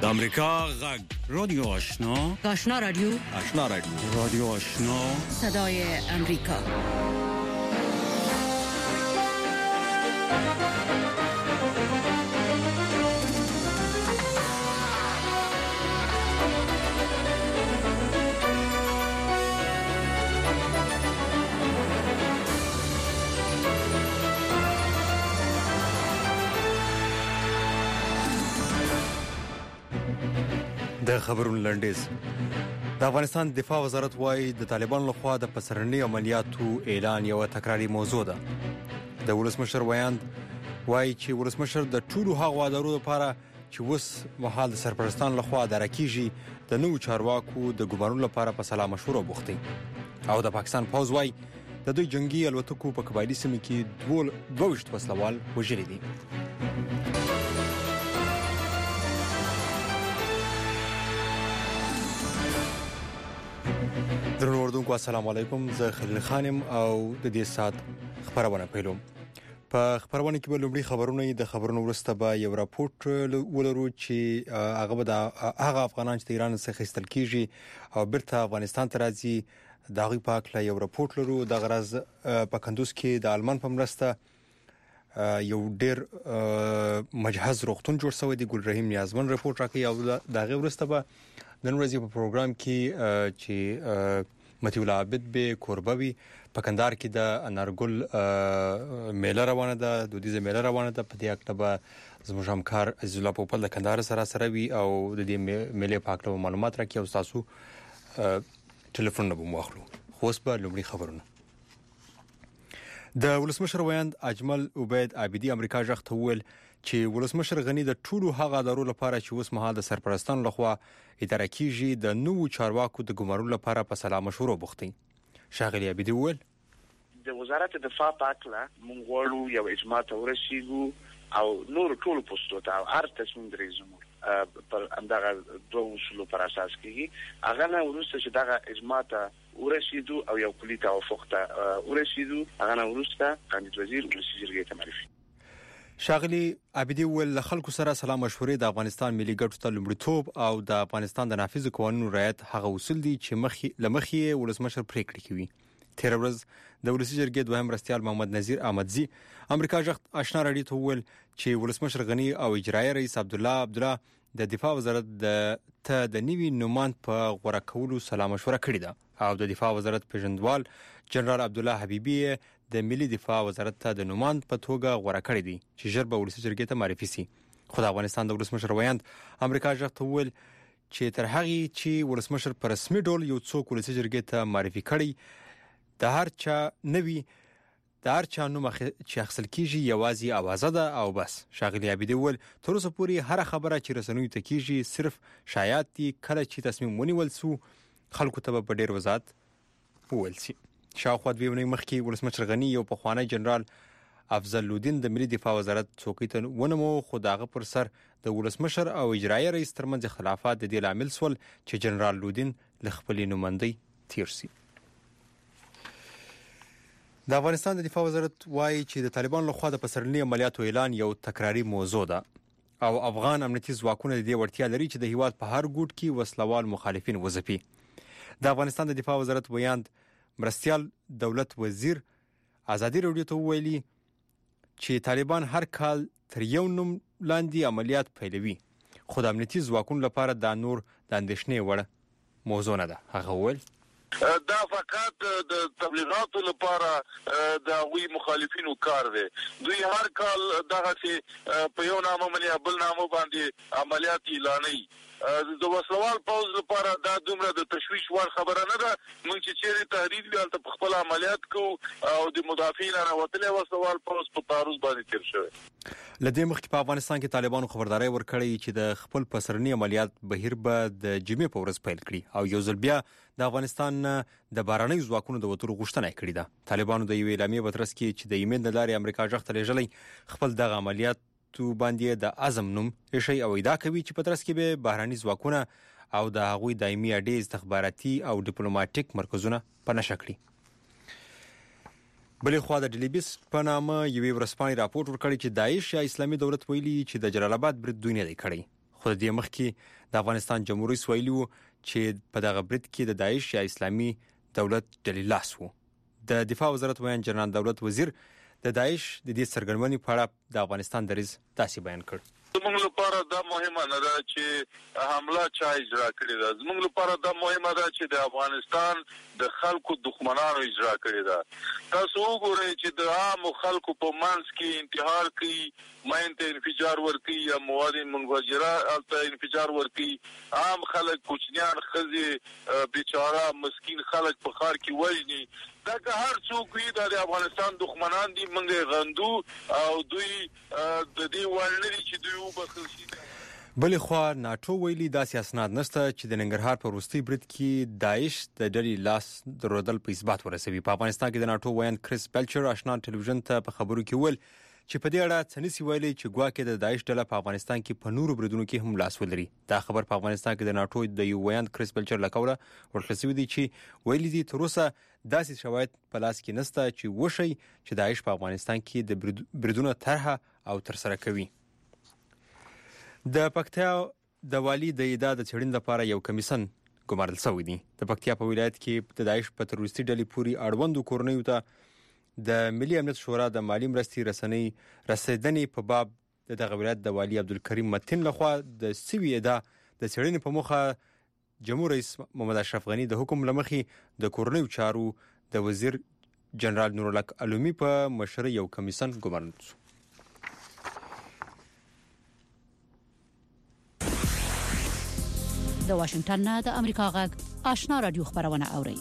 د امریکا غږ رادیو آشنا رادیو رادیو آشنا صدای امریکا. د خبرونو لنډیز. د افغانستان دفاع وزارت وايي د طالبانو لخوا د پسرني عملیاتو اعلان یو تکراری موضوع ده. د ولسمشر ویاند وايي چې ولسمشر د ټولو هغو ادارو لپاره چې اوس مهال د سرپرستان لخوا اداره کیږي د نوو چارواکو د ګمارنو لپاره په سلا مشوره بوخت دي. او د پاکستان پوځ وايي د دوی جنگي الوتکو په قبایلي سیمه کې 22 وسلوال وژلي دي. درنو اردوونکو السلام علیکم. زه خلیل خانم او د دې سات خبرونه پیلوم. په خبرونه کې به لومړی خبرونه د خبرونو وروسته به یو راپورټ ولرو چې هغه به هغه افغانان چې ایران څخه ایستل کیږي او بیرته افغانستان ته راځي د هغوی په اړه یو راپورټ لرو. د غرض په کندوز کې د آلمان په مرسته یو ډیر مجهز روغتون جوړ شوی دی. ګل رحیم نیازمن راپورټ راکړي او د هغه وروسته به نن ورځ په پروګرام کې چې متي الله عابد به کوربوي په کندهار کې د انارګل میله روانه ده، دودیزه میله روانه ده. په دې اړه به زموږ همکار عزیز الله پوپل د کندهار سره وي او د دې میله په اړه معلومات راکړي او تاسو ټلیفون نه واخلو. خو اوس به لومړی خبرونه. د ولسمشر ویاند اجمل عبید عابدی امریکا ژغ ته وویل چې ولسمشر غنی د ټولو هغه ادارو لپاره چې اوس مهال د سرپرستانو لخوا اداره کیږي د نوو چارواکو د ګمارلو لپاره په سلا مشوره بوخت دي. ښاغلی عابدی وویل د وزارت دفاع په اړه موږ غواړو یو اجماع ته ورسیږو او نور ټول پوسټو ته هر تصمیم درېږو پر اندغه دوه اصولو پر اساس کېږي. هغه نه وروسته چې دغه اجماع ته ورسیدو او یو کلی توافق ته ورسیدو هغه نه وروسته قانون وزیر ولسی جرګې ته معرفي. ښاغلی عابدی وویل له خلکو سره سلا مشورې د افغانستان ملي ګټو ته لومړیتوب او د افغانستان د نافذ قوانینو رعایت هغه اصول دي چې مخکې ولسمشر پریکړې کوي. تیر ورځ د ولسی جرګې دوهم مرستیال محمد نذیر احمدزي امریکا ژغ آشنا راډیو ته وویل چې ولسمشر غنی او اجرایي رئیس عبدالله د دفاع وزارت د نوي نوماند په غوړه کولو سلا مشوره کړې ده او د دفاع وزارت پیژندوال جنرال عبدالله حبیبی د ملي دفاع وزارت ته د نوماند په توګه غوړه کړی دی چې ژر به ولسی جرګې ته معرفي شي. خو د افغانستان د ولسمشر ویاند امریکا ژغ ته وویل چې تر هغه چې ولسمشر په رسمي ډول یو څوک ولسی جرګې ته معرفي کړي د هر چا نوي د هر چا نوم چې اخیستل کیږي یوازې اوازه ده او بس. ښاغلی عابدی وویل تر اوسه پورې هر خبره چې رسنیو ته کیږي صرف شایعات دي. کله چې تصمیم ونیول سو خلکو ته په ډیر وضاحت وویل شي. شاوخوا دوه ونې مخکې ولسمشر غنی یو پخوانی جنرال افضل الدین د ملي دفاع وزارت څوکۍ ته ونمو خو داغه پر سر د ولسمشر او اجرایي رئیس ترمنځ خلافات د دې لامل سول چې جنرال الدین له خپلې نوماندۍ تیر شي. د افغانستان د دفاع وزارت وايي چې د طالبانو لخوا د پسرلي عملیاتو اعلان یو تکراری موضوع ده او افغان امنیتي ځواکونه د دې وړتیا لري چې د هیواد په هر ګوټ کې وسلوال مخالفین وځپي. د افغانستان د دفاع وزارت ویاند مرستیال دولت وزیر ازادي راډیو ته ویلي چې طالبان هر کال تر یو نوم لاندې عملیات پیلوي خو د امنیتي ځواکونو لپاره دا نور د اندېښنې وړ موضوع نه ده. هغه وویل دا فقط د تبلیغاتو لپاره د غوي مخالفینو کار دی. دوی هر کال دغه چې په یو نامه باندې بل نامه باندې عملیات اعلانوي. د وسلوال پوز لپاره دا دومره د تشویش وړ خبره نه ده. موږ چې چیرې تحریر ویل ته په خپل عملیات کو او د مدافعین راوتلې وسلوال پوز په تعرض باندې تیر شوی. لدې مخکې په افغانستان کې طالبانو خبرداري ورکړې چې د خپل پسرني عملیات بهیر به د جمعې په ورځ پیل کړي او یو ځل بیا د افغانستان د باراني ځواکونو د وترو غوښتنه کړې ده. طالبانو د یو اعلامیې په ترڅ کې چې د ایمن د لارې امریکا ژغ ته لېږلې خپل دغه عملیات باندې د اعظم نوم ایشي او ادعا کوي چې په ترڅ کې به بهراني ځواکونه او د هغوی دایمي اډې استخباراتي او ډیپلوماټیک مرکزونه په نشه کړي. بلې خوا د ډیلیبیس په نامه یوې ورځپاڼې راپورټ ورکړی چې داعش یا اسلامي دولت ویلي چې د جلال آباد برید دوی نه دی کړی خو د دې مخکې د افغانستان جمهوریت رئیس ویلي و چې په دغه برید کې د داعش یا اسلامي دولت ډلې لاس و. د دفاع وزارت ویان جنرال دولت وزیر د داعش د دې سرګرمنې په اړه د افغانستان دریځ داسې بیان کړ. زموږ لپاره دا مهمه نه ده چې حمله چا اجرا کړې ده. زموږ لپاره دا مهمه ده چې د افغانستان د خلکو دښمنانو اجرا کړې ده. تاسو وګورئ چې د عام خلکو په منځ کې انتحار کوي، ماینته انفجار ورکوي یا مواد منفجره البته انفجار ورکوي. عام خلک، کوچنیان، ښځې، بیچاره مسکین خلک په ښار کې وژني. دا که هر څوک وي د افغانستان دښمنان دي، موږ غندو او دوی د دې وړ نه دي چې دوی وبخښل شي. بلې خوا ناټو ویلي داسې اسناد نشته چې د ننګرهار په وروستي برید کې داعش د ډلې لاس درلودل په اثبات ورسوي. په افغانستان کې د ناټو ویان کریس بلچر آشنا ټلویزیون ته په خبرو کې ویل چې په دې اړه څه نشي ویلي چې ګواکې د داعش ډله په افغانستان کې په نورو بریدونو کې هم لاس ولري. دا خبر په افغانستان کې د ناټو د یو ویان کریس بلچر لکوله ورکړل شوی دی چې ویلي دي تر اوسه داسې شواهد په لاس کې نشته چې وشي چې داعش په افغانستان کې د بریدونو طرحه او ترسره کوي. د پکتیا د والی د ادعا د څېړنې لپاره یو کمیسن ګمارل شوی دی. د پکتیا په ولایت کې د داعش په تروریستي ډلې پورې اړوندو کورنیو ته د ملي امنیت شورا د مالی مرستې رسیدنې په باب دغه ولایت د والی عبدالکریم متین لخوا د سوي ادعا د څېړنې په موخه جمهور رئیس محمد اشرف غنی د حکم لمخې د کورنیو چارو د وزیر جنرال نورالحق علومي په مشرۍ یو کمیسن ګمارل شو. د واشنگټن نه د امریکا غږ آشنا رادیو خبرونه اوري.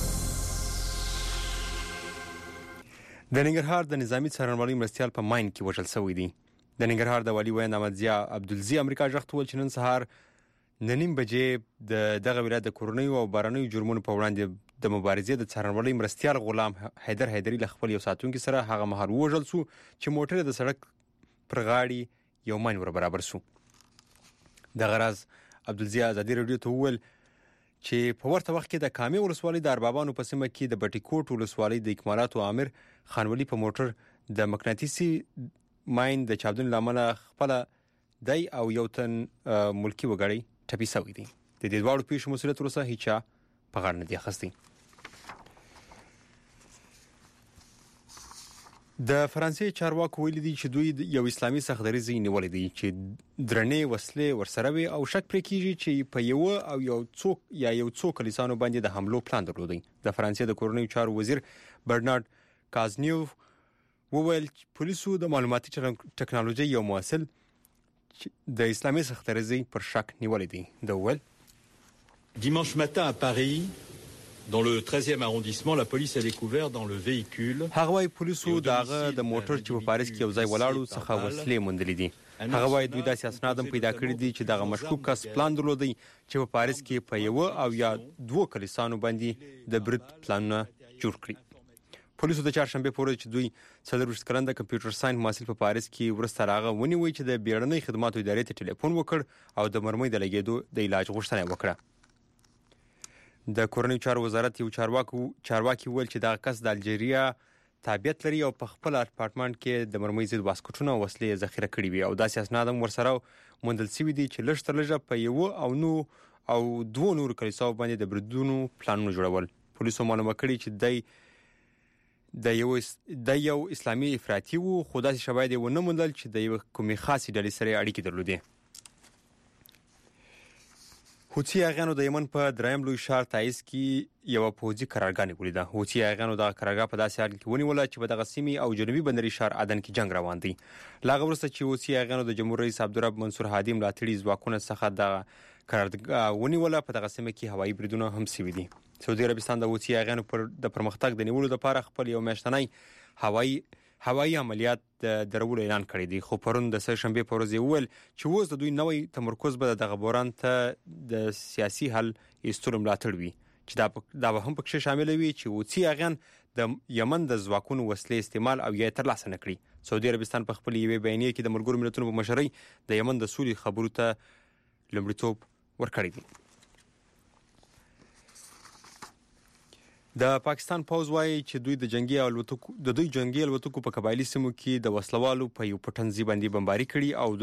د ننګرهار د نظامی څارنوالۍ مرستیال په ماین کې وژل شوی دی. د ننګرهار د والی ویان احمدضیا عبدالزی امریکا غږ ته ویل چې نن سهار 9:30 بجې د دغه ولایت د کورنیو او بارنیو جرمونو په وړاندې د مبارزې د څارنوالۍ مرستیال غلام حیدر حیدری له خپل یو ساتونکي سره هغه مهال وژل شو چې موټر د سړک پر غاړې یو ماین ور برابر شو. د غراز عبدالزی ازادي رادیو ته وویل چې په ورته وخت کې د کامې ولسوالۍ د اربابانو په سیمه کې د بټي کوټ ولسوالۍ د اکمالاتو عامر خانولی په موټر د مقناطیسي ماین د چاودنې لامل خپل دی او یو تن ملکی وګړي ټپي شوی دی. د دې دواړو پیښو مسؤلیت وروسته هیڅ په غاړه نه دی اخیستی. د فرانسې چارواکو ویلي دي چې دوی یو اسلامي سختدریځ نیولې دي چې درنې وسلې ورسره وي او شک پرې کیږي چې په یو څو کلیسانو باندې د حملو پلان درلودي. د فرانسې د کورنیو چارو وزیر برنارد کازنیو وویل چې پولیسو د معلوماتي ټکنالوژي یو محصل د اسلامي سختدریځ پر شک نیولې دي. د ویل Dimanche matin à Paris, dans le 13e arrondissement, la police a découvert dans le véhicule هغه وايي پولیسو داغه د موټر چې په پاریس کې یو ځای ولاړو څخه وسلې موندلې دي. هغه وايي دوی داسې اسناد هم پیدا کړي دي چې دغه مشکوک کس پلان درلودي چې په پاریس کې په یو او یا دوه کلیسانو باندې د برید پلانونه جوړ کړي. پولیسو د چهارشنبه پورې چې دوی 40 کلن د کمپیوټر ساينس محصل په پاریس کې ورسته راغه ونیوي چې د بیړنۍ خدماتو ادارې ته ټلیفون وکړ او د مرمۍ د لګیدو د علاج غوښتنه وکړه. د کورنیو چارو وزارت یو چارواکي ویل چې دا کس د الجیریا تابعیت لري او په خپل اپارتمان کې د مرمۍ ضد واسکټونه او وسلې ذخیره کړې وي او داسې اسناد هم ورسره موندل شوي دي چې لږ تر لږه په یو او دوه نور کلیساو باندې د بریدونو پلانونه جوړول. پولیسو معلومه کړي چې د یو اسلامي افراطي وو خو داسې شواهد یې ونه موندل چې د یو کومې خاصې ډلې سره اړیکې درلودې. حوثي اغیانو د یمن په دریم لوی ښار تعز کې یو پوځي قرارګاه نیولې ده. حوثي اغیانو د قرارګاه په داسې حال کې ونیوله چې په دغه سیمې او جنوبي بندري ښار عدن کې جنگ روان دی. لا وروسته چې حوثي اغیانو د جمهور رئیس عبدالرب منصور هادي ملاتړي ځواکونو څخه د قرارګاه ونیوله په دغه سیمه کې هوایي بریدونه هم شوي دي. سعودي عربستان د حوثي اغیانو پر د پرمختګ د نیولو لپاره خپل یو میاشتنی هوایي عملیات درولو اعلان کړی دی. خو پرون د سهشنبه په ورځ ویل چې اوس د دوی نوې تمرکز به دغه بوران ته د سیاسي حل ایستلو ملاتړ وي چې دا به هم پکې شامل وي چې حوثي اغیان د یمن د ځواکونو وسلې استعمال او یا ترلاسه نه کړي. سعودي عربستان په خپل یوې بیانیه کې د ملګرو ملتونو په مشرۍ د یمن د سولې خبرو ته لومړیتوب ورکړی دی. د پاکستان پوځ وايي چې دوی د جنگي الوتکو په قبایلی سیمو کې د وسلوالو په یو پټنځي باندې بمباري کړي او